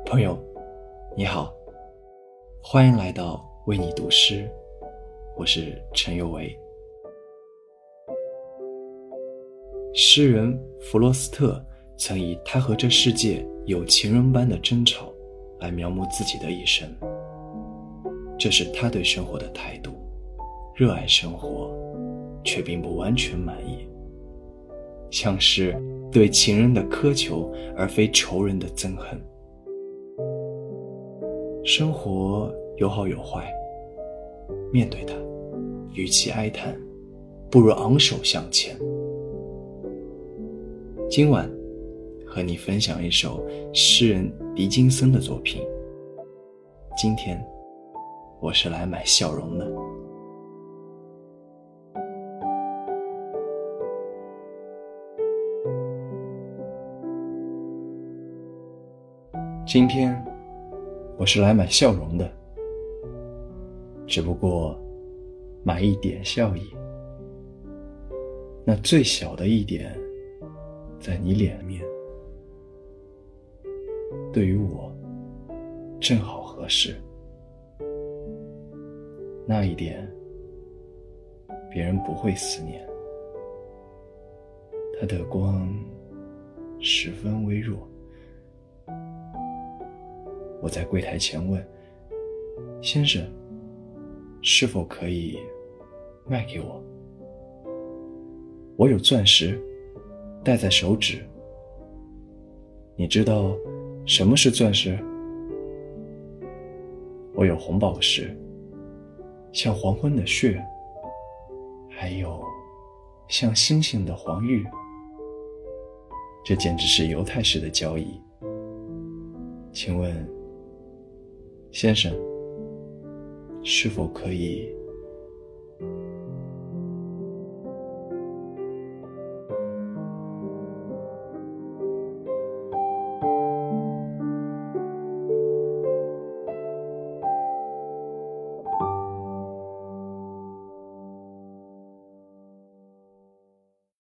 朋友，你好，欢迎来到为你读诗，我是陈有为。诗人弗罗斯特曾以他和这世界有情人般的争吵来描摹自己的一生，这是他对生活的态度，热爱生活，却并不完全满意，像是对情人的苛求而非仇人的憎恨。生活有好有坏，面对它，与其哀叹，不如昂首向前。今晚和你分享一首诗人狄金森的作品。今天我是来买笑容的。今天我是来买笑容的，只不过买一点笑意，那最小的一点在你脸面，对于我正好合适，那一点别人不会思念，它的光十分微弱。我在柜台前问，先生，是否可以卖给我？我有钻石戴在手指。你知道什么是钻石？我有红宝石，像黄昏的血，还有像星星的黄玉。这简直是犹太式的交易。请问先生，是否可以